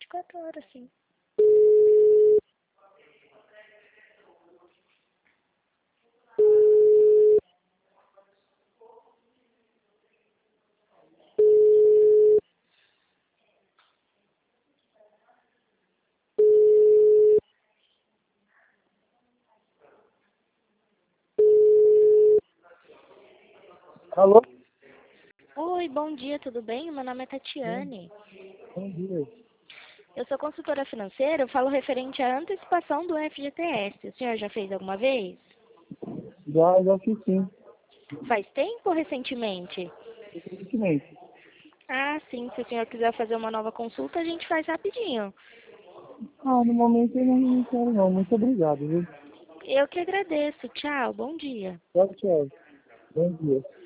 24 horas, sim. Alô? Oi, bom dia, tudo bem? Meu nome é Tatiane. Bom dia. Eu sou consultora financeira, eu falo referente à antecipação do FGTS. O senhor já fez alguma vez? Já fiz sim. Faz tempo ou recentemente? Recentemente. Ah, sim, se o senhor quiser fazer uma nova consulta, a gente faz rapidinho. No momento eu não quero não. Muito obrigado, viu? Eu que agradeço. Tchau, bom dia. Tchau, tchau. Bom dia.